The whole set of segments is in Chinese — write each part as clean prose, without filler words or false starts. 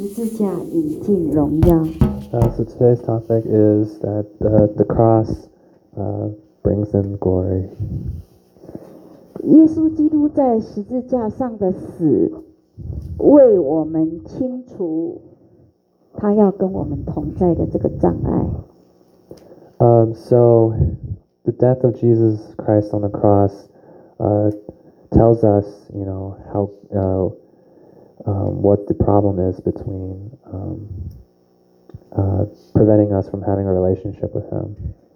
十字架引进荣耀。 So today's topic is that the cross brings in glory. 耶稣基督在十字架上的死，为我们清除他要跟我们同在的这个障碍。 So the death of Jesus Christ on the cross tells us, how what the problem is between preventing us from having a relationship with Him.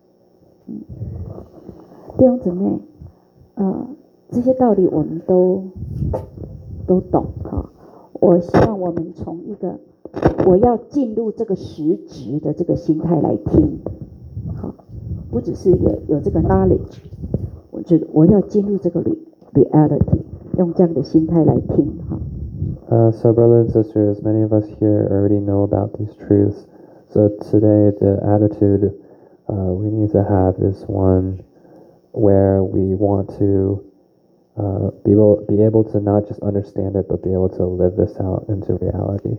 弟兄姊妹，这些道理我们都懂哈。我希望我们从一个我要进入这个实质的这个心态来听，好，不只是有这个 knowledge， 我觉得我要进入这个 reality， 用这样的心态来听哈。 So brothers and sisters, many of us here already know about these truths. So today the attitude we need to have is one where we want to be able to not just understand it, but be able to live this out into reality.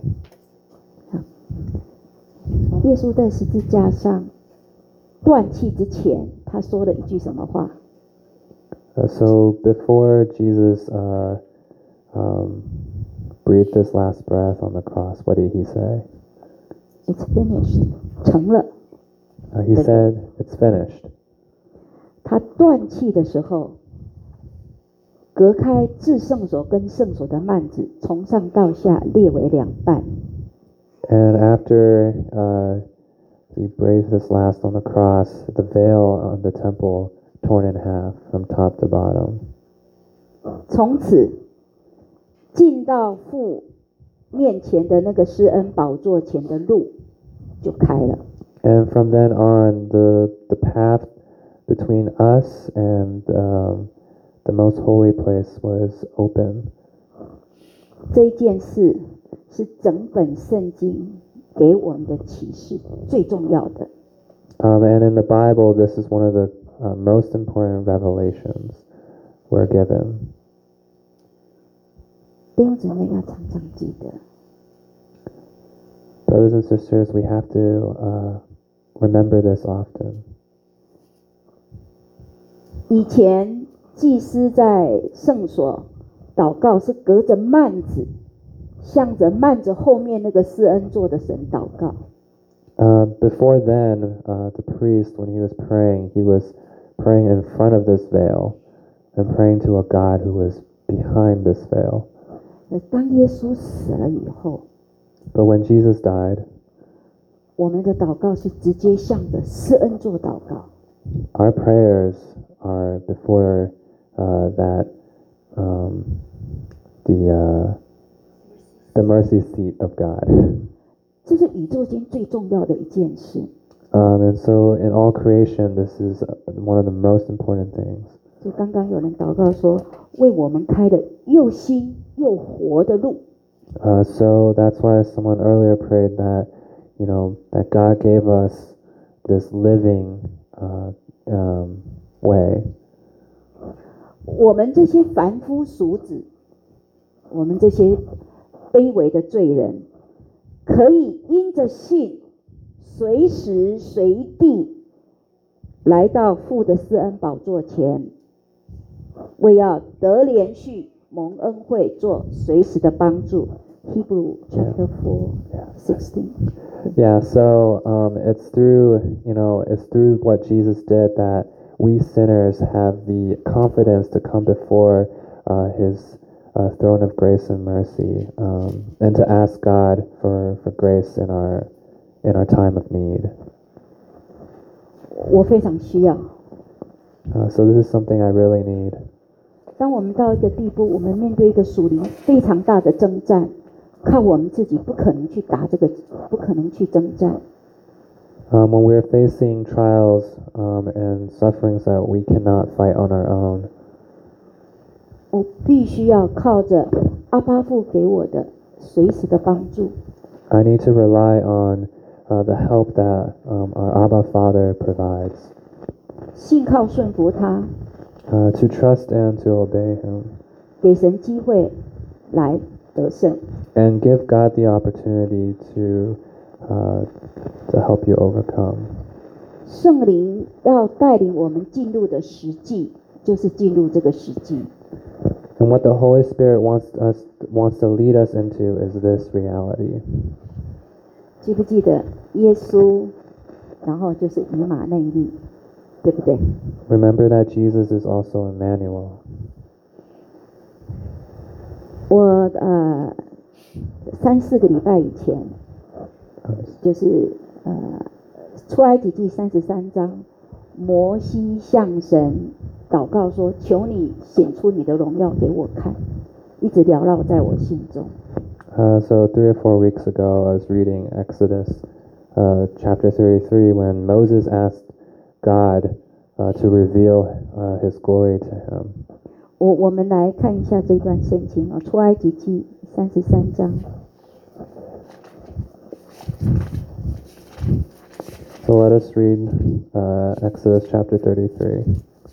耶稣在十字架上断气之前，他说了一句什么话 ？So before Jesus breathed his last breath on the cross, what did he say? It's finished. 成了。 He said, "It's finished." 他断气的时候，隔开至圣所跟圣所的幔子，从上到下裂为两半。 And after he breathed his last on the cross, the veil on the temple torn in half from top to bottom. 从此进到父面前的那个施恩宝座前的路就开了。 And from then on, the path between us and the most holy place was open. 这一件事是整本圣经给我们的启示最重要的。 And in the Bible, this is one of the most important revelations we're given. 弟兄姊妹要常常记得。 Brothers and sisters, we have to remember this often. 以前祭司在圣所祷告是隔着幔子，向着幔子后面那个施恩座的神祷告。 Before then, the priest, when he was praying in front of this veil and praying to a God who was behind this veil. 当耶稣死了以后 But when Jesus died, 我们的祷告是直接向着施恩座祷告。 Our prayers are before that the mercy seat of God. 这是宇宙间最重要的一件事。 And so in all creation, this is one of the most important things. 就刚刚有人祷告说，为我们开了又新又活的路。 So that's why someone earlier prayed that, that God gave us this living way. 我们这些凡夫俗子，我们这些卑微的罪人，可以因着信，随时随地来到父的施恩宝座前，为要得连续蒙恩惠，做随时的帮助。Hebrew chapter 4:16. Yeah, so it's through what Jesus did that we sinners have the confidence to come before His throne of grace and mercy, and to ask God for grace in our time of need. 我非常需要。 So this is something I really need. 当我们到一个地步，我们面对一个属灵非常大的征战，靠我们自己不可能去打这个，不可能去征战。 When we're facing trials and sufferings that we cannot fight on our own, 我必须要靠着阿爸父给我的随时的帮助。 I need to rely on the help that our Abba Father provides. 信靠顺服他。 To trust and to obey Him. 给神机会来得胜。 and give God the opportunity to help you overcome. 圣灵要带领我们进入的实际，就是进入这个实际。 And what the Holy Spirit wants to lead us into is this reality. 记不记得耶稣，然后就是以马内利，对不对？ Remember that Jesus is also Emmanuel. 我3-4个礼拜以前，就是出埃及记33章，摩西向神祷告说：“求你显出你的荣耀给我看。”一直缭绕在我心中。 So 3 or 4 weeks ago, I was reading Exodus chapter 33 when Moses asked God to reveal His glory to him. 我们来看一下这段圣经啊，出埃及记33章。 So let us read Exodus chapter 33.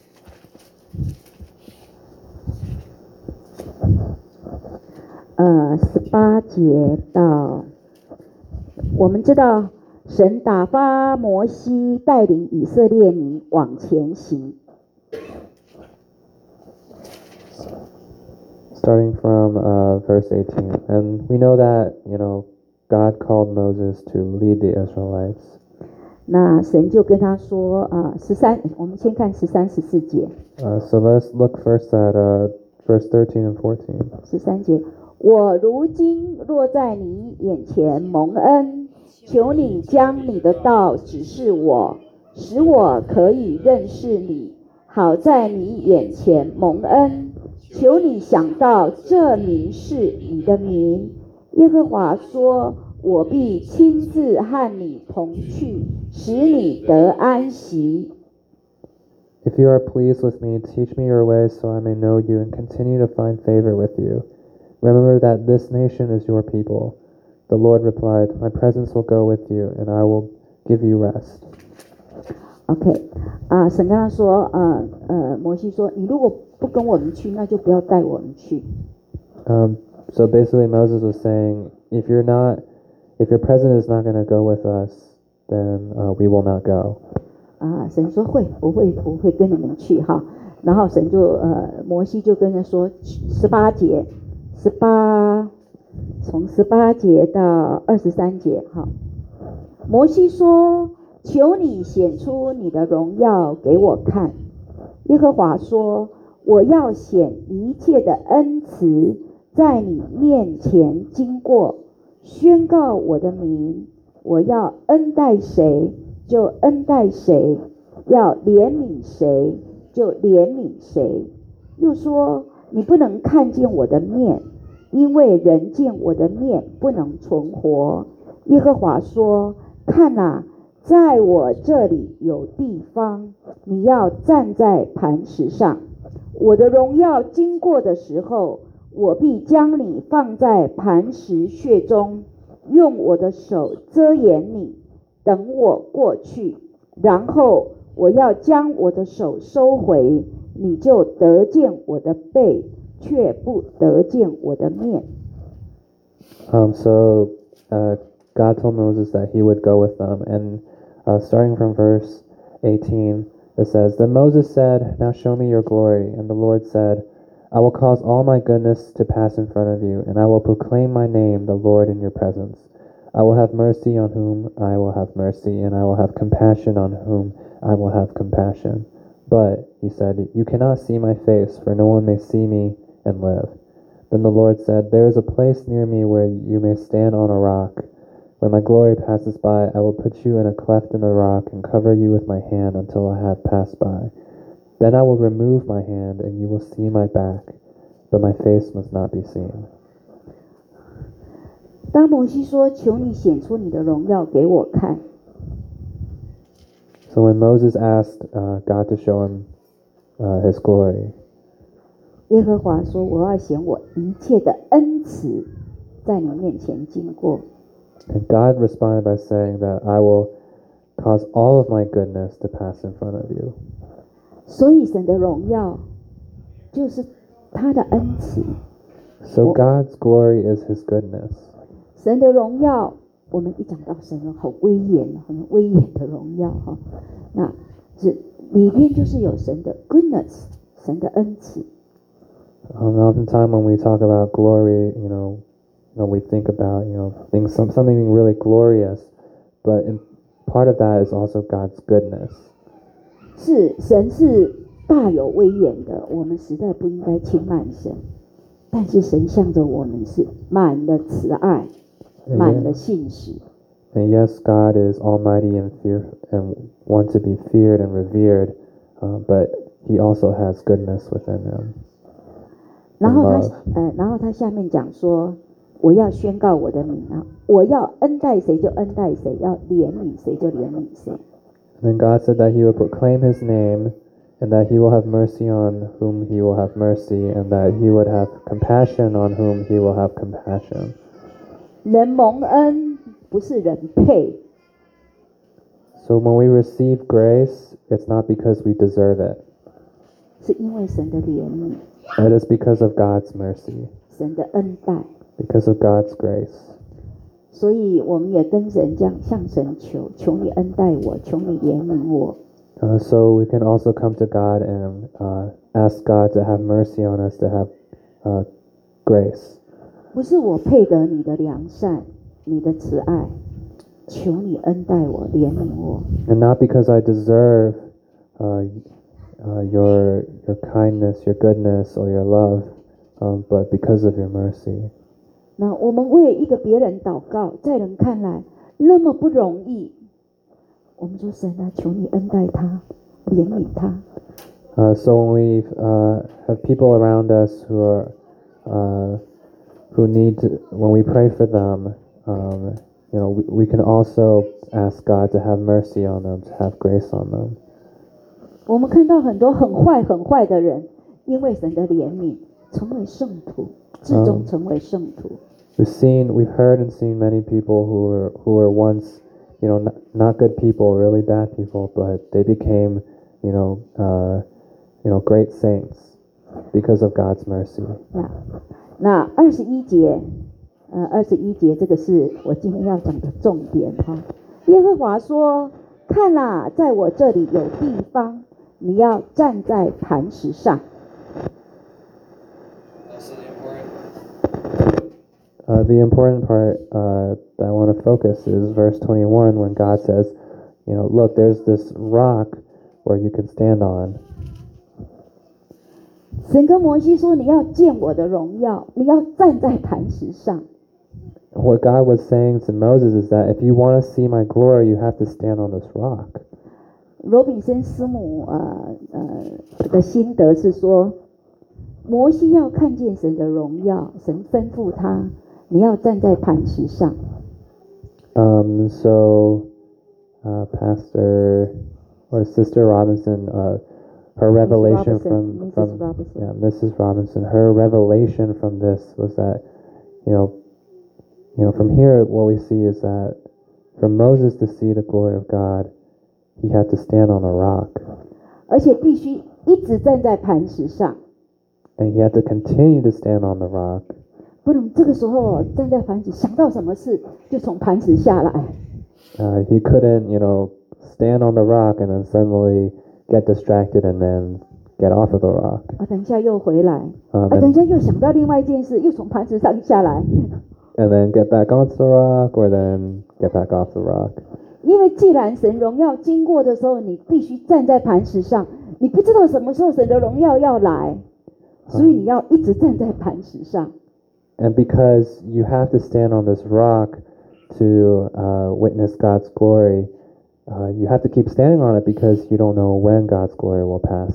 18节到，我们知道神打发摩西带领以色列民往前行。 Starting from verse 18. And we know that, God called Moses to lead the Israelites. 那神就跟他说我们先看13、14节。 So let's look first at verse 13 and 14. 13节，我如今若在你眼前蒙恩，求你将你的道指示我，使我可以认识你，好在你眼前蒙恩。求你想到这民是你的民。耶和华说：我必亲自和你同去，使你得安息。 If you are pleased with me, teach me your ways so I may know you and continue to find favor with you. Remember that this nation is your people. The Lord replied, My presence will go with you, and I will give you rest. OK，神跟他说，摩西说，你如果不跟我们去，那就不要带我们去。 So basically Moses was saying, if your presence is not going to go with us, then we will not go. 神说我会跟你们去哈。然后神就摩西就跟他说18节从18节到23节哈。摩西说：求你显出你的荣耀给我看。耶和华说：我要显一切的恩慈在你面前经过，宣告我的名。我要恩待谁就恩待谁，要怜悯谁就怜悯谁。又说：你不能看见我的面，因为人见我的面不能存活。耶和华说：看哪，在我这里有地方，你要站在磐石上。我的荣耀经过的时候，我必将你放在磐石穴中，用我的手遮掩你，等我过去。然后我要将我的手收回，你就得见我的背，却不得见我的面。 So God told Moses that he would go with them. And starting from verse 18, it says, Then Moses said, Now show me your glory. And the Lord said, I will cause all my goodness to pass in front of you, and I will proclaim my name, the Lord, in your presence. I will have mercy on whom I will have mercy, and I will have compassion on whom I will have compassion. But, he said, you cannot see my face, for no one may see me and live. Then the Lord said, There is a place near me where you may stand on a rock. When my glory passes by, I will put you in a cleft in the rock and cover you with my hand until I have passed by. Then I will remove my hand, and you will see my back, but my face must not be seen. 当摩西说：求你显出你的荣耀给我看。 So when Moses asked God to show him his glory, 耶和华说：我要显我一切的恩慈在你面前经过。 and God responded by saying that I will cause all of my goodness to pass in front of you. 所以神的荣耀就是他的恩慈， So God's glory is His goodness. 神的荣耀，我们一讲到神了，好威严，很威严的荣耀哈。那是里面就是有神的 goodness， 神的恩慈。 Oftentimes when we talk about glory, we think about something really glorious, but part of that is also God's goodness. 是神是大有威严的，我们实在不应该轻慢神。但是神向着我们是满了慈爱，满了信实。 And yes, God is almighty and want to be feared and revered, but He also has goodness within Him. 然后他下面讲说，我要宣告我的名啊，我要恩待谁就恩待谁，要怜悯谁就怜悯谁。 And then God said that He would proclaim His name, and that He will have mercy on whom He will have mercy, and that He would have compassion on whom He will have compassion. 人蒙恩不是人配。 So when we receive grace, it's not because we deserve it. 是因为神的怜悯。 It is because of God's mercy. 神的恩待。 Because of God's grace. 所以我们也跟神这样向神求，求你恩待我，求你怜悯我。 So we can also come to God and ask God to have mercy on us, to have grace. 不是我配得你的良善，你的慈爱，求你恩待我，怜悯我。 And not because I deserve your kindness, your goodness, or your love, but because of your mercy. 那我们为一个别人祷告，在人看来那么不容易，我们说神啊，求你恩待他，怜悯他。 So when we have people around us who need to, when we pray for them, we can also ask God to have mercy on them, to have grace on them. 我们看到很多很坏的人，因为神的怜悯，成为圣徒，至终成为圣徒。 We've heard and seen many people who were once, not good people, really bad people, but they became, great saints because of God's mercy. 那21节这个是我今天要讲的重点哈。耶和华说：“看啦，在我这里有地方，你要站在磐石上。” The important part that I want to focus is verse 21 when God says, look, there's this rock where you can stand on. 神跟摩西说：“你要见我的荣耀，你要站在磐石上。” What God was saying to Moses is that if you want to see my glory, you have to stand on this rock. 罗比森师母的心得是说，摩西要看见神的荣耀，神吩咐他，你要站在磐石上。 So Pastor or Sister Robinson, her revelation Mrs. Robinson, her revelation from this was that, from here what we see is that for Moses to see the glory of God, he had to stand on a rock. 而且必须一直站在磐石上。 And he had to continue to stand on the rock. 不能这个时候站在磐石，想到什么事就从磐石下来。 He couldn't, stand on the rock and then suddenly get distracted and then get off of the rock. 等一下又回来，等一下又想到另外一件事，又从磐石上下来。 And then get back onto the rock, or then get back off the rock. 因为既然神荣耀经过的时候，你必须站在磐石上，你不知道什么时候神的荣耀要来，所以你要一直站在磐石上。 And because you have to stand on this rock to witness God's glory, you have to keep standing on it because you don't know when God's glory will pass.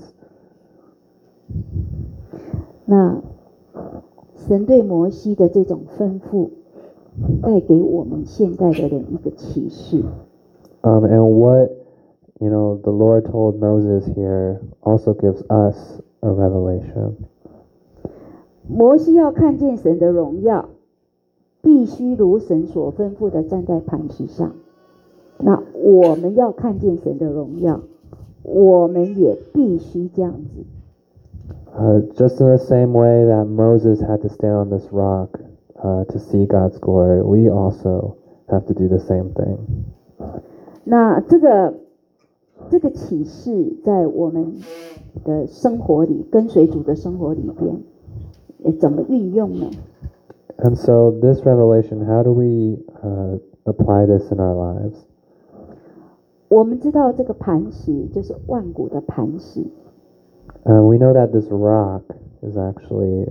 那神对摩西的这种吩咐，带给我们现代的人一个启示。 And what the Lord told Moses here also gives us a revelation. 摩西要看见神的荣耀，必须如神所吩咐的站在磐石上。那我们要看见神的荣耀，我们也必须这样子。 Just in the same way that Moses had to stand on this rock to see God's glory, we also have to do the same thing. 那这个启示在我们的生活里，跟随主的生活里边，怎么运用呢？ And so, this revelation, how do we apply this in our lives? 我们知道这个磐石就是万古的磐石， We know that this rock is actually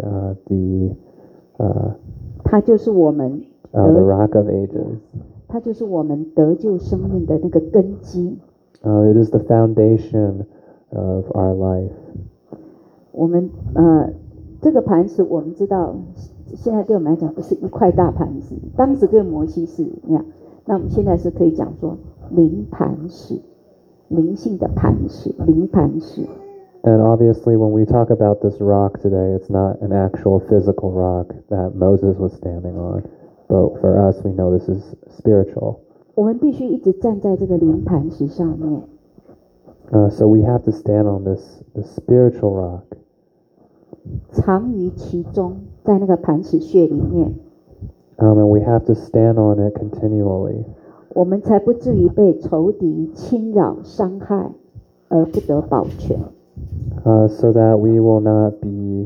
the 它就是我们 rock of ages. 它就是我们得救生命的那个根基。 It is the foundation of our life. 我们这个磐石，我们知道，现在对我们来讲不是一块大磐石，当时对摩西是那样。那我们现在是可以讲说灵磐石，灵性的磐石，灵磐石。 And obviously, when we talk about this rock today, it's not an actual physical rock that Moses was standing on. But for us, we know this is spiritual. 我们必须一直站在这个灵磐石上面。 So we have to stand on this spiritual rock. 藏于其中，在那个磐石穴里面。 And we have to stand on it continually. 我们才不至于被仇敌侵扰、伤害，而不得保全。 So that we will not be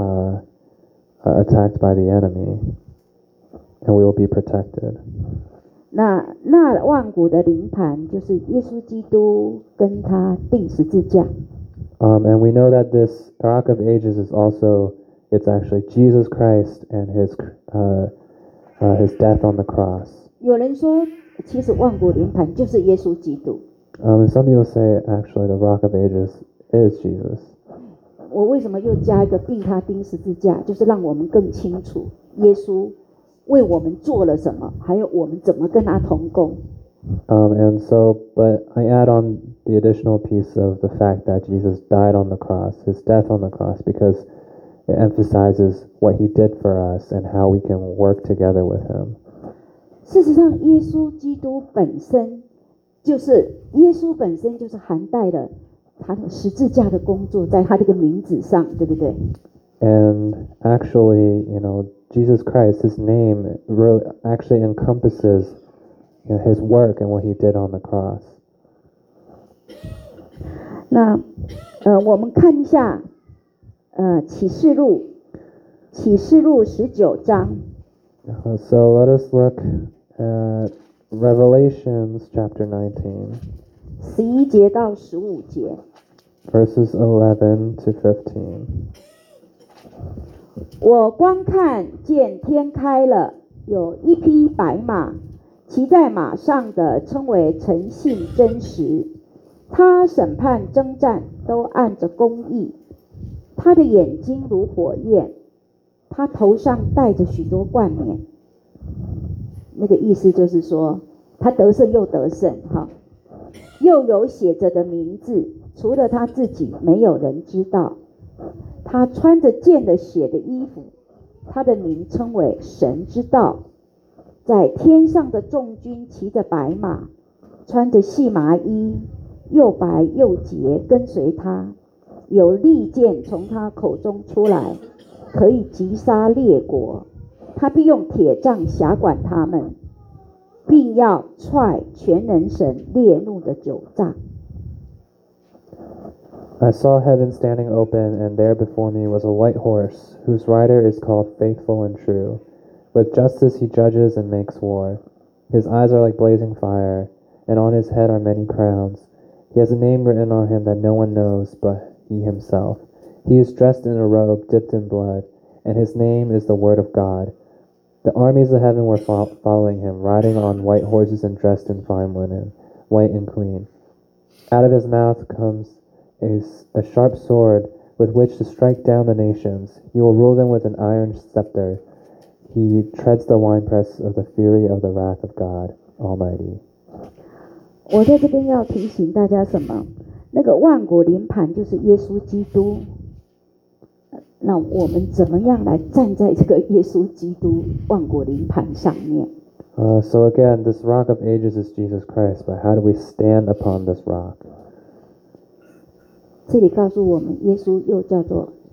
attacked by the enemy, and we will be protected. 那万古的灵磐就是耶稣基督跟他钉十字架。 And we know that this rock of ages is also, it's actually Jesus Christ and his death on the cross. 有人说，其实万古灵磐就是耶稣基督。 And some people say actually the rock of ages is Jesus. 我为什么又加一个并他钉十字架？就是让我们更清楚耶稣为我们做了什么，还有我们怎么跟他同工。 And so, but I add on the additional piece of the fact that Jesus died on the cross, his death on the cross, because it emphasizes what he did for us and how we can work together with him. 事实上，耶稣基督本身就是涵盖了他的十字架的工作，在他这个名字上，对不对？ And actually, Jesus Christ, his name really actually encompasses his work and what he did on the cross. 那我们看一下启示录19章。 So let us look at Revelations chapter 19. 11节到15节。 Verses 11 to 15. 我观看见天开了，有一匹白马，骑在马上的称为诚信真实，他审判征战都按着公义，他的眼睛如火焰，他头上戴着许多冠冕。那个意思就是说，他得胜又得胜，又有写着的名字，除了他自己，没有人知道。他穿着溅了血的衣服，他的名称为神之道。在天上的众军骑着白马，穿着细麻衣，又白又洁，跟随他。有利剑从他口中出来，可以击杀列国。他必用铁杖辖管他们，并要踹全能神烈怒的酒杖。 I saw heaven standing open, and there before me was a white horse, whose rider is called Faithful and True. With justice he judges and makes war. His eyes are like blazing fire, and on his head are many crowns. He has a name written on him that no one knows but he himself. He is dressed in a robe dipped in blood, and his name is the Word of God. The armies of heaven were following him, riding on white horses and dressed in fine linen, white and clean. Out of his mouth comes a sharp sword with which to strike down the nations. He will rule them with an iron scepter. He treads the winepress of the fury of the wrath of God Almighty. 我在这边要提醒大家什么？那个万国灵磐就是耶稣基督。那我们怎么样来站在这个耶稣基督万国灵磐上面？ So again, this rock of ages is Jesus Christ, but how do we stand upon this rock? 这里告诉我们，耶稣又叫做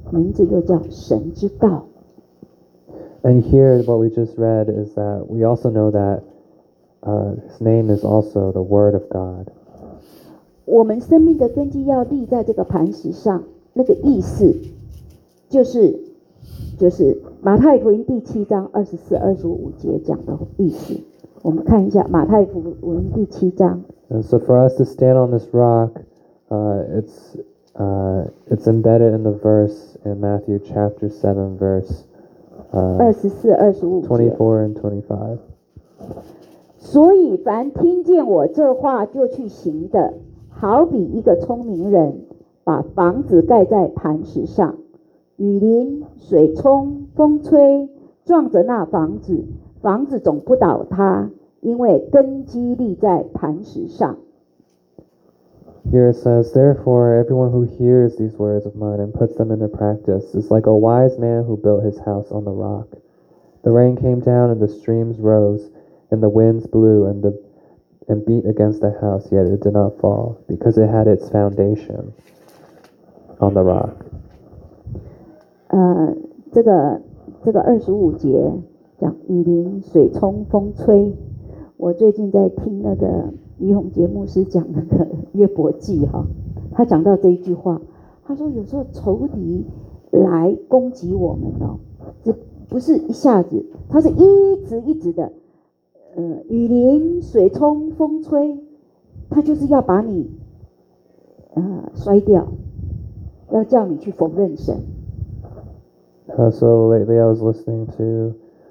名字又叫神之道。 And here, what we just read is that we also know that His name is also the Word of God. 我们生命的根基要立在这个磐石上，那个意思就是马太福音第7章24、25节讲的意思。我们看一下马太福音第7章。 And so for us to stand on this rock, it's embedded in the verse in Matthew chapter 7, verse 24、25节。 24 and 25. 所以凡听见我这话就去行的，好比一个聪明人把房子盖在磐石上，雨淋、水冲、风吹，撞着那房子，房子总不倒塌，因为根基立在磐石上。 Here it says, Therefore, everyone who hears these words of mine and puts them into practice is like a wise man who built his house on the rock. The rain came down and the streams rose, and the winds blew and beat against the house, yet it did not fall, because it had its foundation on the rock. 这个25节讲雨淋、水冲、风吹。我最近在听那个于洪杰牧师讲那个约伯记哈，他讲到这一句话，他说有时候仇敌来攻击我们哦，这不是一下子，他是一直的，雨淋、水冲、风吹，他就是要把你摔掉，要叫你去否认神。 So lately I was listening to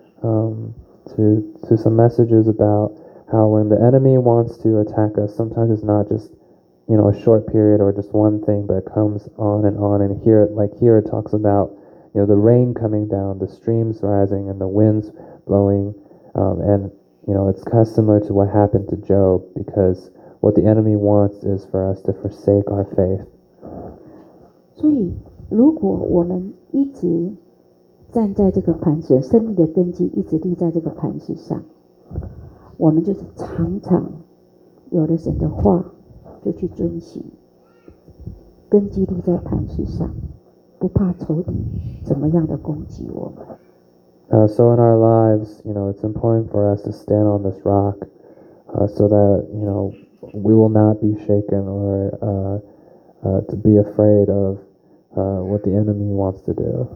some messages about how when the enemy wants to attack us, sometimes it's not just a short period or just one thing, but it comes on. And here it talks about the rain coming down, the streams rising, and the winds blowing, and it's kind of similar to what happened to Job, because what the enemy wants is for us to forsake our faith. 所以如果我们一直站在这个磐石，生命的根基一直立在这个磐石上，我们就是常常有了神的话就去遵行，根基立在磐石上，不怕仇敌怎么样的攻击我们。 So in our lives, it's important for us to stand on this rock, so that we will not be shaken or to be afraid of what the enemy wants to do.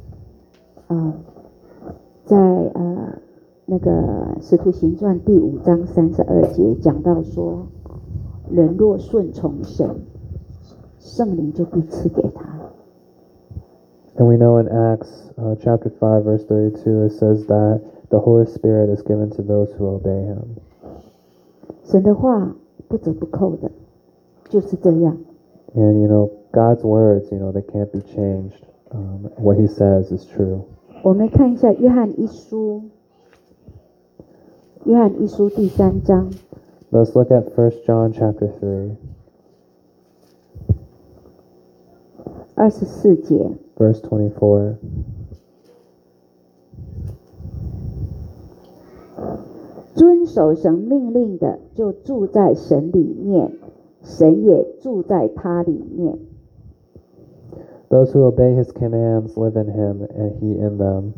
在那个使徒行传第5章32节讲到说，人若顺从神，圣灵就必赐给他。 And we know in Acts chapter 5 verse 32 it says that the Holy Spirit is given to those who obey Him. 神的话不折不扣的，就是这样。 And God's words, they can't be changed. What He says is true. 我们看一下约翰一书第3章。 Let's look at 1 John chapter 3. 24节。 Verse 24. 遵守神命令的，就住在神里面，神也住在他里面。 Those who obey His commands live in Him, and He in them.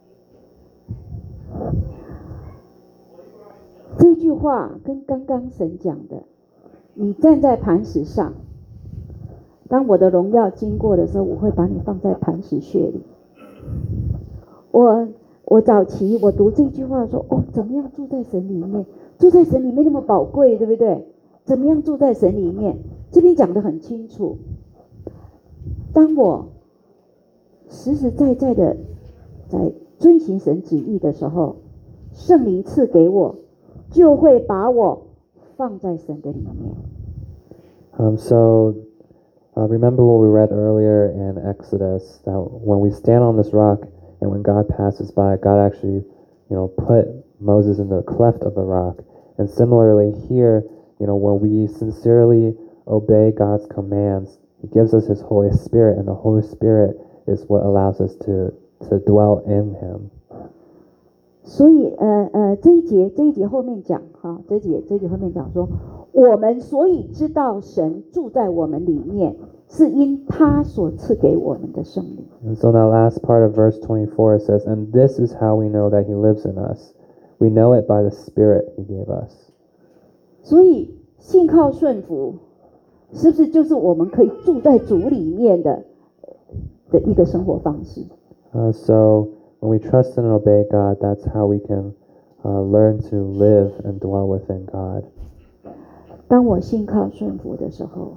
这句话跟刚刚神讲的，你站在磐石上，当我的荣耀经过的时候，我会把你放在磐石穴里。我早期我读这句话说，怎么样住在神里面？住在神里面那么宝贵，对不对？怎么样住在神里面？这边讲得很清楚。当我实实在在的在遵行神旨意的时候，圣灵赐给我，就会把我放在神的里面。 So remember what we read earlier in Exodus, that when we stand on this rock and when God passes by, God actually, put Moses in the cleft of the rock. And similarly here, when we sincerely obey God's commands, He gives us His Holy Spirit, and the Holy Spirit is what allows us to dwell in Him. 所以这一节后面讲哈，这一节后面讲说，我们所以知道神住在我们里面， 是因他所赐给我们的圣灵。 And so in that last part of verse 24 it says, "And this is how we know that he lives in us. We know it by the Spirit he gave us." 所以信靠顺服，是不是就是我们可以住在主里面的一个生活方式？ So when we trust and obey God, that's how we can learn to live and dwell within God. 当我信靠顺服的时候，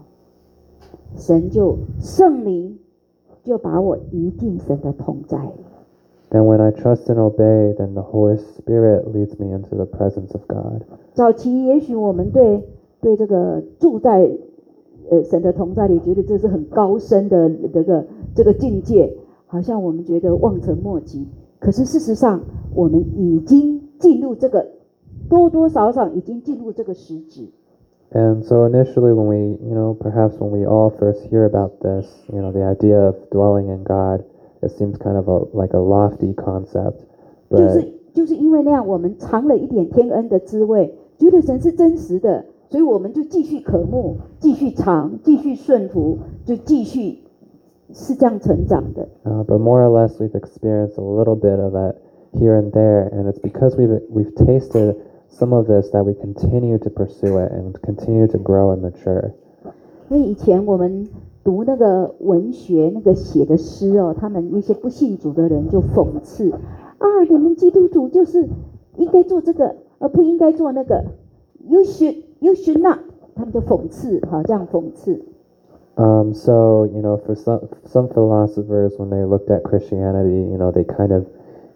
圣灵就把我移进神的同在里。 And when I trust and obey, then the Holy Spirit leads me into the presence of God. 早期也许我们对这个住在神的同在里，觉得这是很高深的这个境界，好像我们觉得望尘莫及。可是事实上，我们已经进入这个多多少少已经进入这个实质。 And so initially when we, perhaps when we all first hear about this, the idea of dwelling in God, it seems kind of like a lofty concept. 就是因为那样，我们尝了一点天恩的滋味，觉得神是真实的，所以我们就继续渴慕，继续尝，继续顺服，就继续是这样成长的。 But more or less we've experienced a little bit of it here and there, and it's because we've tasted some of this that we continue to pursue it and continue to grow and mature. 因为以前我们读那个文学那个写的诗哦，他们一些不信主的人就讽刺啊，你们基督徒就是应该做这个，而不应该做那个。You should not， 他们就讽刺，好这样讽刺。 So for some philosophers, when they looked at Christianity, they kind of,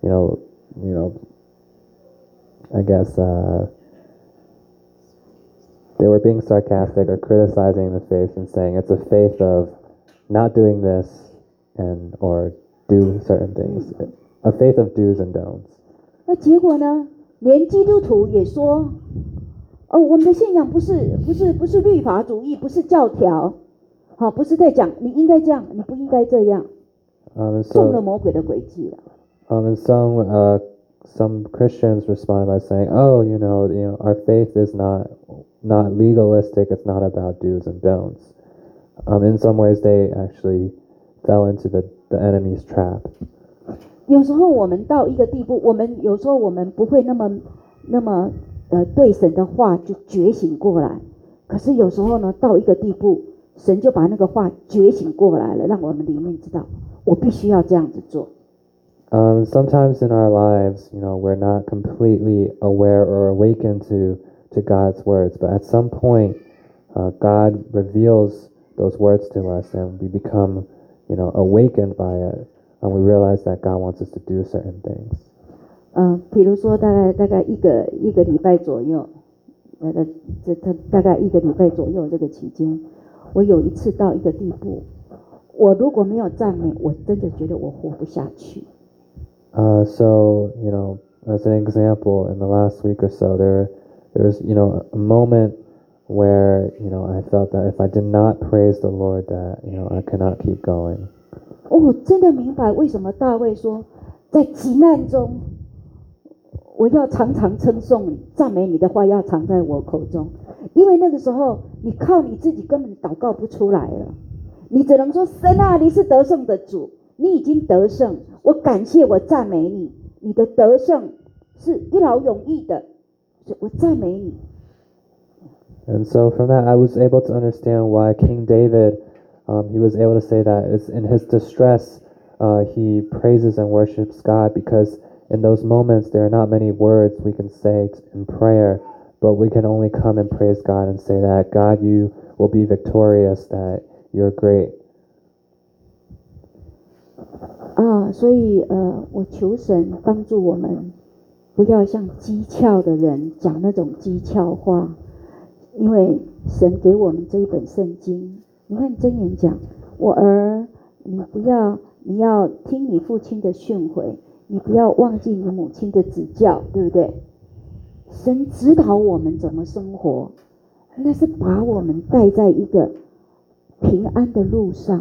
I guess they were being sarcastic or criticizing the faith and saying it's a faith of not doing this or do certain things, a faith of do's and don'ts. 那结果呢？连基督徒也说，哦，我们的信仰不是律法主义，不是教条，好，不是在讲你应该这样，你不应该这样，中了魔鬼的诡计了。 And some Christians responded by saying, "Oh, our faith is not legalistic. It's not about do's and don'ts." In some ways, they actually fell into the enemy's trap. 有时候我们到一个地步，有时候我们不会那么对神的话就觉醒过来，可是有时候呢，到一个地步，神就把那个话觉醒过来了，让我们里面知道，我必须要这样子做。 Sometimes in our lives, we're not completely aware or awakened to God's words, but at some point, God reveals those words to us, and we become, awakened by it, and we realize that God wants us to do certain things. 比如说大概一个礼拜左右，大概一个礼拜左右这个期间，我有一次到一个地步，我如果没有赞美，我真的觉得我活不下去。 So, as an example, in the last week or so, there was, a moment where, I felt that if I did not praise the Lord, that, I could not keep going. 我真的明白为什么大卫说，在急难中，我要常常称颂你，赞美你的话要常在我口中，因为那个时候你靠你自己根本祷告不出来了，你只能说神啊，你是得胜的主，你已经得胜，我感谢我赞美你，你的得胜是一劳永逸的，我赞美你。 And so from that, I was able to understand why King David, he was able to say that it's in his distress, he praises and worships God, because in those moments, there are not many words we can say in prayer, but we can only come and praise God and say that, God, you will be victorious, that you're great. 所以我求神帮助我们，不要像讥诮的人讲那种讥诮话，因为神给我们这一本圣经，你看箴言讲，我儿，你要听你父亲的训诲，你不要忘记你母亲的指教，对不对？神指导我们怎么生活，那是把我们带在一个平安的路上。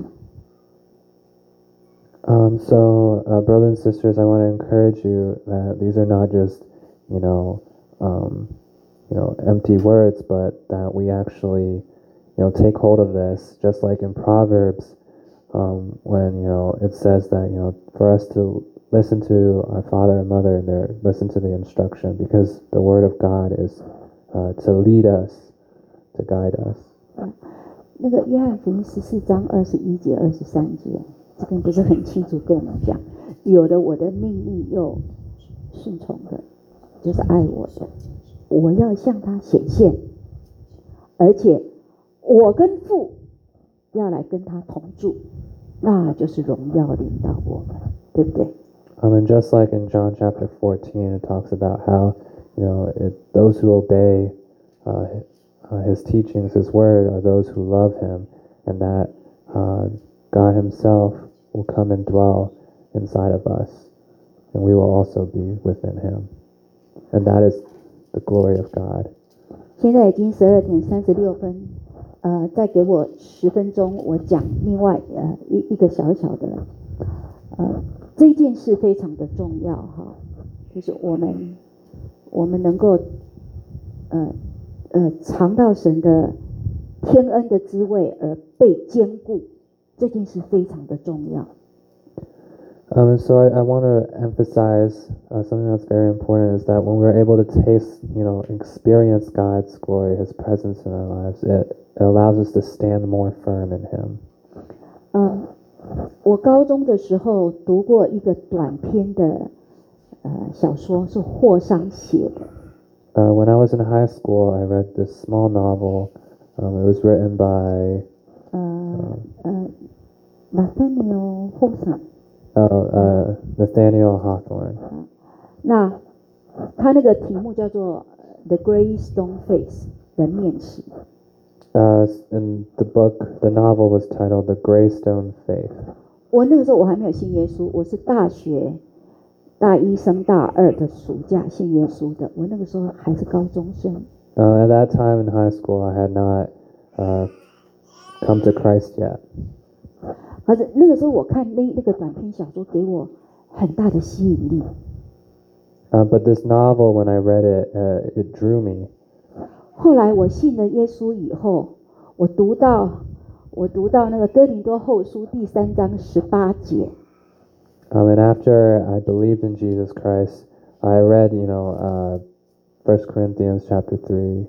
So, brothers and sisters, I want to encourage you that these are not just, empty words, but that we actually, take hold of this, just like in Proverbs, when it says that for us to listen to our father and mother and listen to the instruction, because the word of God is to lead us, to guide us. 那个约翰福音14章21节23节，这边不是很清楚跟我们讲，有的我的命令又顺从的，就是爱我的，我要向他显现，而且我跟父要来跟他同住，那就是荣耀领导我们，对不对 ？And just like in John chapter 14, it talks about how those who obey his teachings, his word, are those who love him, and that God himself will come and dwell inside of us, and we will also be within him. And that is the glory of God. 现在已经12点36分，再给我10分钟，我讲另外一个小小的，这件事非常的重要哈，就是我们能够尝到神的天恩的滋味而被坚固，这件事非常的重要。 And so I want to emphasize something that's very important is that when we're able to taste, experience God's glory, His presence in our lives, it allows us to stand more firm in Him. 我高中的时候读过一个短篇的小说，是霍桑写的。 When I was in high school, I read this small novel. It was written by Nathaniel Hawthorne. Nathaniel Hawthorne. 那他那个题目叫做《The Grey Stone Face》人面石。 In the book, the novel was titled The Greystone Faith. 我那个时候我还没有信耶稣，我是大学大一升大二的暑假信耶稣的。我那个时候还是高中生。 At that time in high school, I had not come to Christ yet. 可是那个时候我看那个短篇小说给我很大的吸引力。 But this novel, when I read it, it drew me. 后来我信了耶稣以后，我读到那个哥林多后书第3章18节。 And after I believed in Jesus Christ, I read, 1 Corinthians chapter 3,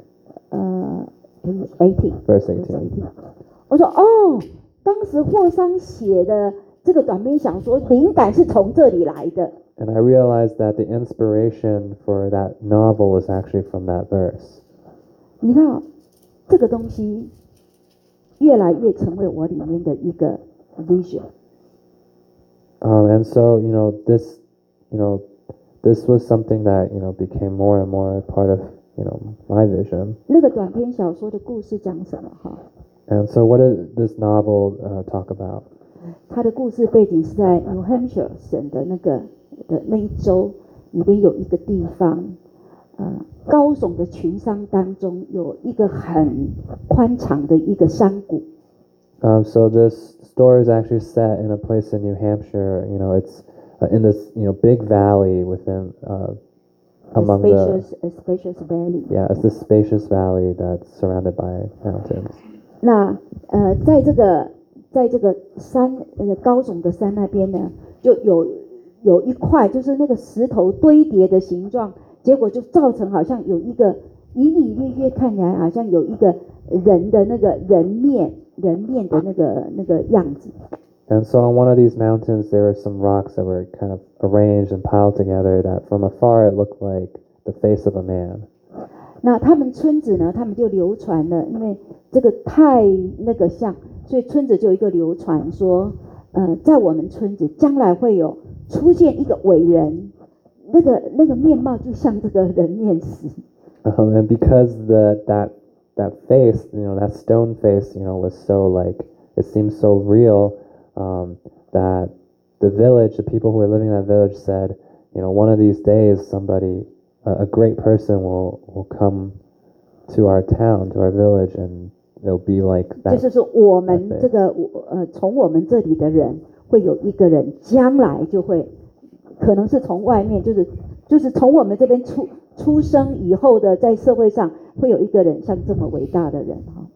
18 verse 18. 我说当时霍桑写的这个短篇小说灵感是从这里来的。 And I realized that the inspiration for that novel was actually from that verse. 你知道这个东西越来越成为我里面的一个 vision. And so, this was something that, became more and more a part of, my vision. 那个短篇小说的故事讲什么哈？ And so what does this novel talk about? 它的故事背景是在 New Hampshire 省的那一州里边有一个地方，高耸的群山当中有一个很宽敞的一个山谷。 So this story is actually set in a place in New Hampshire. It's in this big valley within among a spacious valley. Yeah, it's this spacious valley that's surrounded by mountains. 那在这个山高耸的山那边呢，就有一块就是那个石头堆叠的形状，结果就造成好像有一个隐隐约约看起来好像有一个人的那个人面的那个样子。 And so on one of these mountains, there were some rocks that were kind of arranged and piled together that from afar it looked like the face of a man. 那他们村子呢，他们就流传了，因为这个太那个像，所以村子就有一个流传说，在我们村子将来会有出现一个伟人，那个面貌就像这个人面石。 And because that face, that stone face, was so like, it seemed so real, that the village, the people who were living in that village said, one of these days somebody, a great person will come to our town, to our village, and it'll be like that. 就是我们这个从我们这里的人会有一个人将来就会，可能是从外面，就是从我们这边出生以后的，在社会上会有一个人像这么伟大的人哈。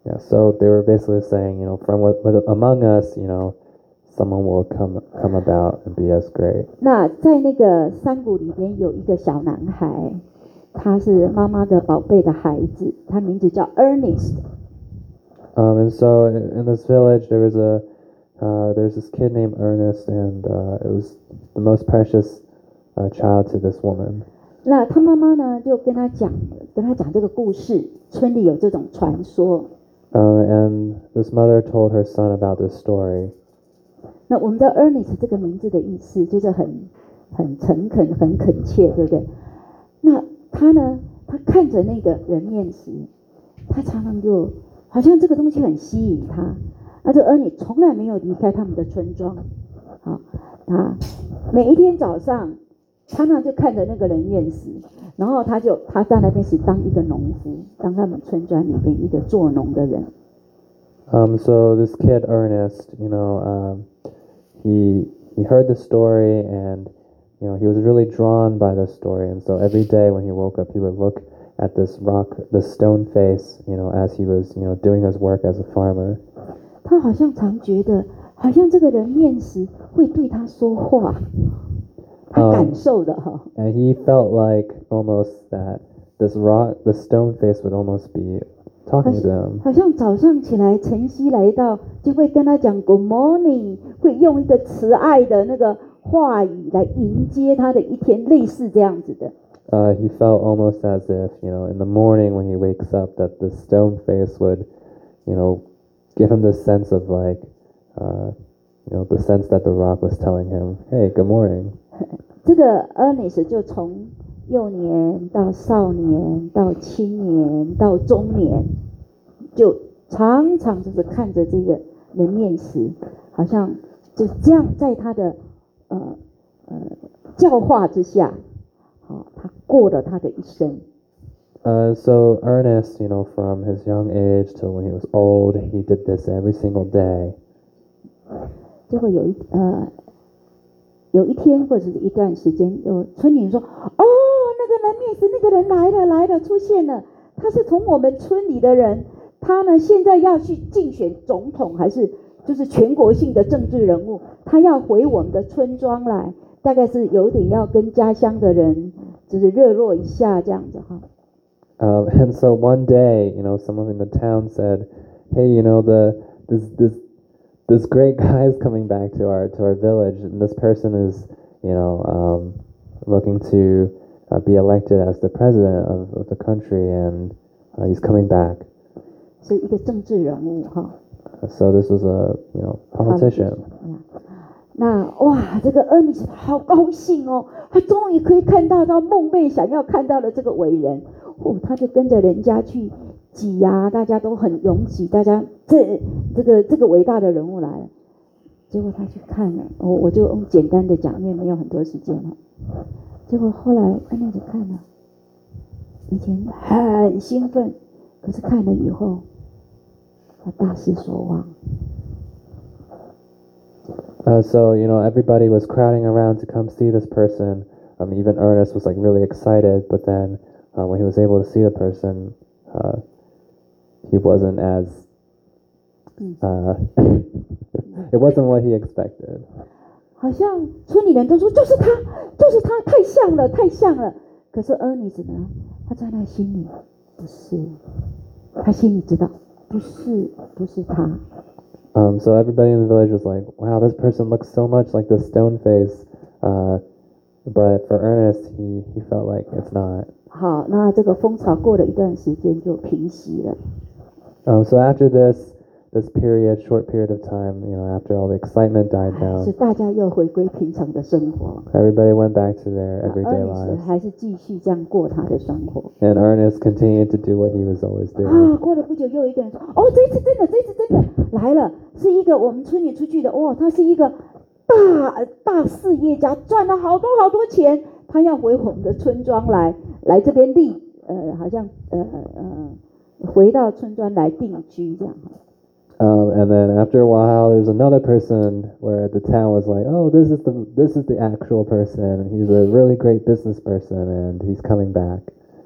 Yeah, so they were basically saying, from among us, someone will come about and be as great. 那在那个山谷里边有一个小男孩，他是妈妈的宝贝的孩子，他名字叫 Ernest。 And so in this village, there's this kid named Ernest, and it was the most precious child to this woman. 那他妈妈呢，就跟他讲这个故事，村里有这种传说。 And this mother told her son about this story. 那我们的 Ernest 这个名字的意思就是很诚恳、很恳切，对不对？那他呢，他看着那个人面石，他常常就好像这个东西很吸引他。而这 Ernest 从来没有离开他们的村庄，好，他每一天早上常常就看着那个人面石，然后他在那边是当一个农夫，当他们村庄里边一个做农的人。 So this kid Ernest, he heard the story, and he was really drawn by the story, and so every day when he woke up, he would look at this rock, this stone face, as he was doing his work as a farmer. 他好像常觉得，好像这个人面石会对他说话，他感受的哈。 And he felt like almost that this rock, the stone face would almost be talking to him. 好像早上起来，晨曦来到，就会跟他讲 Good morning， 会用一个慈爱的那个话语来迎接他的一天，类似这样子的。 He felt almost as if, in the morning when he wakes up, that the stone face would, give him this sense of like, the sense that the rock was telling him, "Hey, good morning." 这个 Ernest 就从幼年到少年到青年到中年，就常常就是看着这个人面石，好像就这样在他的教化之下，好，他过了他的一生。 So Ernest, from his young age till when he was old, he did this every single day. 结果有一天或者是一段时间，有村里人说：“哦，那个人面石那个人来了，出现了。他是从我们村里的人，他呢现在要去竞选总统，还是就是全国性的政治人物，他要回我们的村庄来，大概是有点要跟家乡的人就是热络一下这样子哈。” And so one day, someone in the town said, "Hey, this great guy is coming back to our village, and this person is, looking to be elected as the president of the country, and he's coming back." 是一个政治人物哈。 So this was a politician. 那哇，这个Ernest好高兴哦，他终于可以看到他梦寐想要看到的这个伟人。他就跟着人家去挤呀，大家都很拥挤，大家这个伟大的人物来了，结果他去看了，我就用简单的讲，因为没有很多时间了。结果后来那就看了，以前很兴奋，可是看了以后，他大失所望。 So everybody was crowding around to come see this person. Even Ernest was like really excited, but then when he was able to see the person, he wasn't as it wasn't what he expected. 好像村里人都说就是他，太像了，太像了。可是Ernest呢，他在那心里不是，他心里知道不是他。 So everybody in the village was like, "Wow, this person looks so much like the stone face," but for Ernest, he felt like it's not. 好，那这个风潮过了一段时间就平息了。 So after this short period of time, after all the excitement died down, 是大家又回归平常的生活。 everybody went back to their everyday Ernest lives. 还是继续这样过他的生活。 And Ernest continued to do what he was always doing. 过了不久，又一个人说：“哦，这一次真的来了，是一个我们村里出去的，哇，他是一个大事业家，赚了好多钱，他要回我们的村庄来这边好像回到村庄来定居这样。” And then after a while, there's another person where the town was like, "Oh, this is the actual person. He's a really great business person, and he's coming back."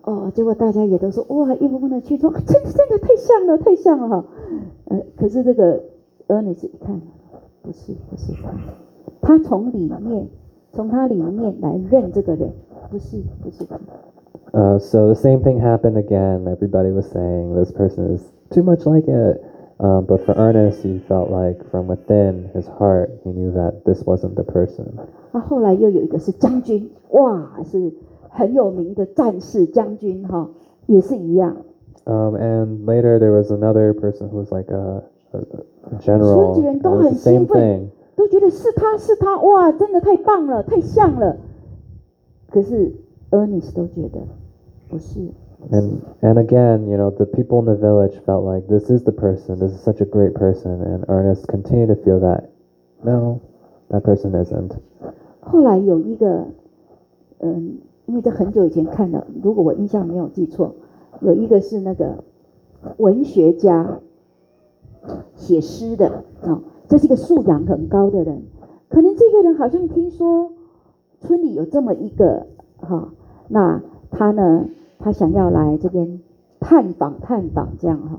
结果大家也都说哇，一窝蜂的去说，真的太像了，太像了哈。可是这个 Ernest 一看，不是他从他里面来认这个人，不是他。 So the same thing happened again. Everybody was saying this person is too much like it. But for Ernest, he felt like from within his heart, he knew that this wasn't the person. 后来又有一个是将军，哇，是很有名的战士将军哈，也是一样。 And later there was another person who was like a general. 村子人都 And it 很 was the same 兴奋 thing.， 都觉得是他，哇，真的太棒了，太像了。可是 Ernest 都觉得不是。 And again, the people in the village felt like this is the person. This is such a great person. And Ernest continued to feel that no, that person isn't. 后来有一个，因为这很久以前看的，如果我印象没有记错，有一个是那个文学家写诗的这是一个素养很高的人。可能这个人好像听说村里有这么一个那他呢，他想要来这边探访这样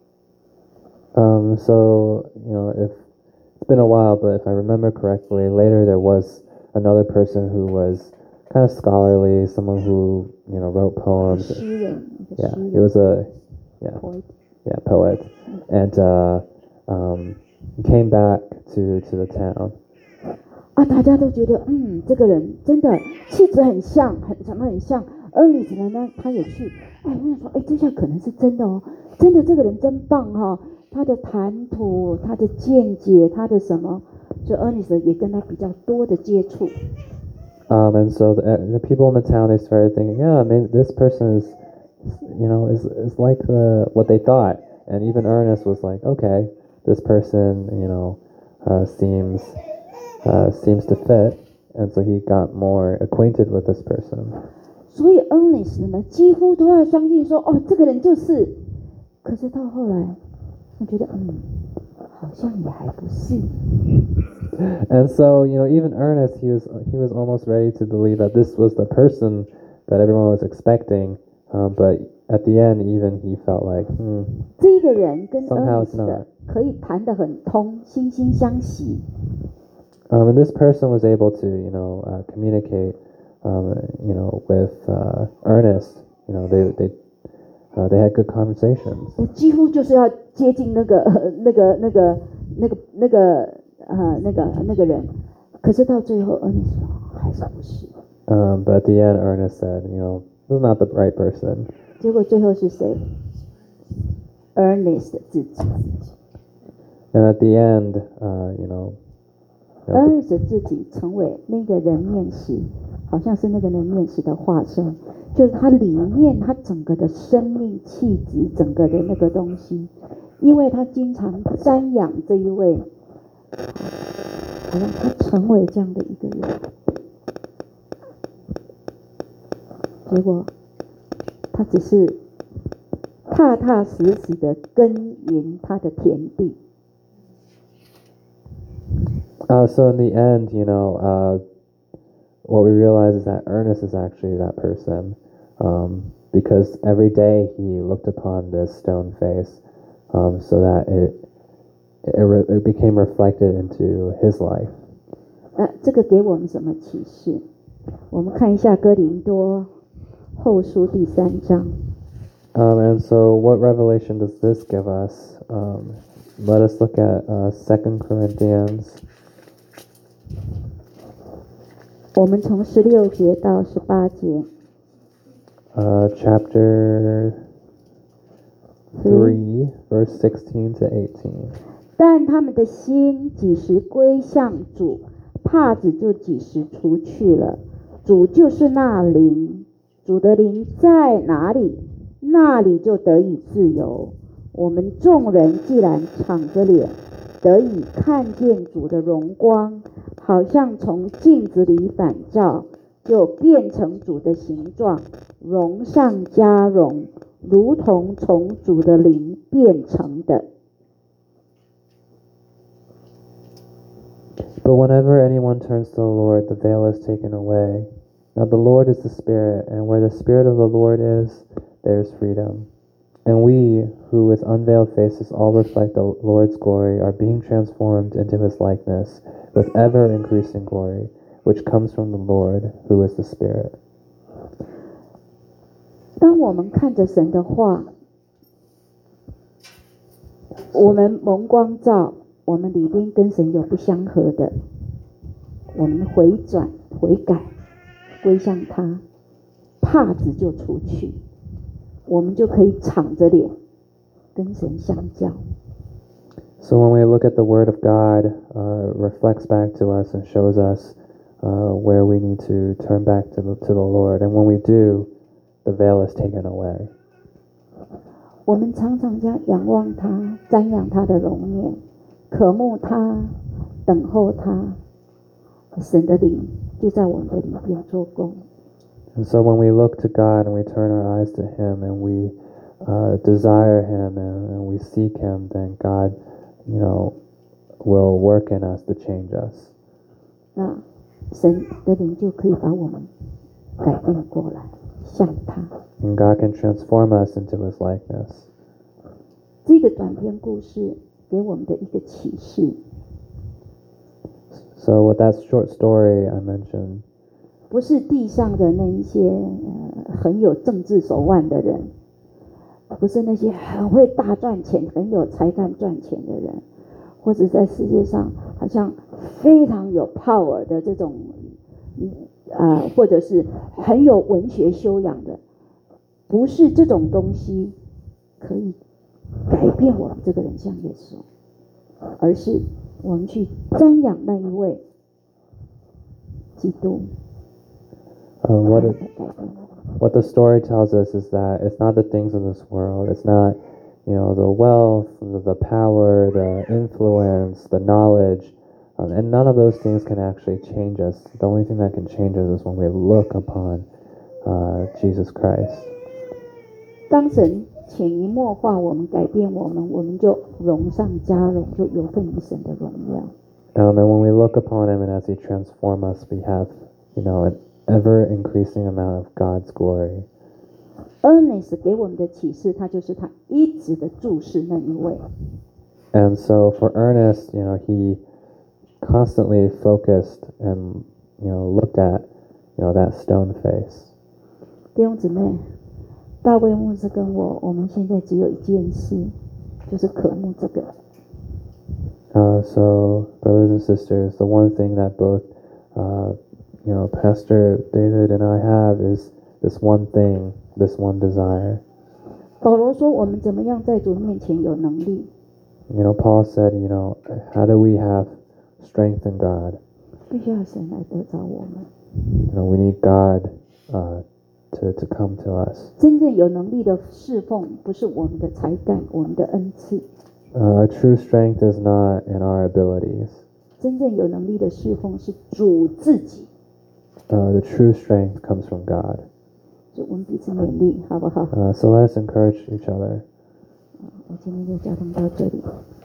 So if it's been a while, but if I remember correctly, later there was another person who was kind of scholarly, someone who wrote poems. 诗人 Yeah, he was a poet, and he came back to the town. 大家都觉得这个人真的气质很像，长得很像。Ernest 呢，他也去，我想说，这下可能是真的真的这个人真棒他的谈吐，他的见解，他的什么，所以 Ernest 也跟他比较多的接触。 And so the people in the town, they started thinking, yeah, maybe this person is like what they thought. And even Ernest was like, okay, this person, seems to fit. And so he got more acquainted with this person. 所以 Ernest 呢，几乎都要相信说，这个人就是。可是到后来，我觉得，好像也还不是。 And so, even Ernest, he was almost ready to believe that this was the person that everyone was expecting. But at the end, even he felt like, 这个人跟 somehow it's Ernest not. 可以谈得很通，惺惺相惜。 And this person was able to, communicate, with Ernest. They had good conversations. 几乎就是要接近那个人，可是到最后 Ernest 说还是不是。 But at the end, Ernest said, this is not the right person. 结果最后是谁 ？Ernest 自己。 And at the end, Ernest 自己成为那个人面石，好像是那个人面石的化身，就是他里面他整个的生命气质，整个的那个东西，因为他经常瞻仰这一位，好像他成为这样的一个人，结果他只是踏踏实实的耕耘他的田地。 So in the end, what we realize is that Ernest is actually that person, because every day he looked upon this stone face, so that it became reflected into his life. 这个给我们什么启示？我们看一下哥林多后书第3章。 And so what revelation does this give us? Let us look at 2 Corinthians. 我们从16节到18节。 Chapter 3, verse 16 to 18. 但他们的心几时归向主，帕子就几时除去了。主就是那灵，主的灵在哪里，那里就得以自由。我们众人既然敞着脸，得以看见主的荣光，好像从镜子里反照，就变成主的形状，荣上加荣，如同从主的灵变成的。 But whenever anyone turns to the Lord, the veil is taken away. Now the Lord is the Spirit, and where the Spirit of the Lord is, there is freedom. And we, who with unveiled faces all reflect the Lord's glory, are being transformed into his likeness with ever increasing glory, which comes from the Lord, who is the Spirit. 当我们看着神的话，我们蒙光照，我们里边跟神有不相合的，我们回转悔改归向他，帕子就除去，我们就可以敞着脸跟神相交。 So when we look at the Word of God, reflects back to us and shows us where we need to turn back to the Lord. And when we do, the veil is taken away. 我们常常将仰望他，瞻仰他的容颜，渴慕他，等候他，神的灵就在我们的里边做工。 And so when we look to God and we turn our eyes to Him and we desire Him and we seek Him, then God, will work in us to change us. 那神的灵就可以把我们改变过来，像他。 And God can transform us into His likeness. 这个短篇故事给我们的一个启示， So with that short story I mentioned, 不是地上的那一些很有政治手腕的人，不是那些很会大赚钱、很有才干赚钱的人，或者在世界上好像非常有 power 的这种，或者是很有文学修养的，不是这种东西可以改变我们这个人像耶稣，而是我们去瞻仰那一位基督。 What the story tells us is that it's not the things of this world. It's not, the wealth, the power, the influence, the knowledge, and none of those things can actually change us. The only thing that can change us is when we look upon Jesus Christ. 当神潜移默化我们，改变我们，我们就荣上加荣，就有份于神的荣耀。 And then when we look upon Him and as He transforms us, we have, an ever-increasing amount of God's glory. Ernest 给我们的启示，他就是他一直的注视那一位。 And so for Ernest, he constantly focused and, looked at, that stone face. 弟兄姊妹，大卫牧师跟我们现在只有一件事，就是渴慕这个。 So brothers and sisters, the one thing that both, Pastor David and I have is this one thing, this one desire. 保罗说，我们怎么样在主面前有能力？ Paul said, how do we have strength in God? 必须要神来得着我们。 We need God to come to us. 真正有能力的侍奉，不是我们的才干，我们的恩赐。 Our true strength is not in our abilities. 真正有能力的侍奉是主自己。 The true strength comes from God. 就我们彼此勉励，好不好？ So let us encourage each other. 我今天就交通到这里。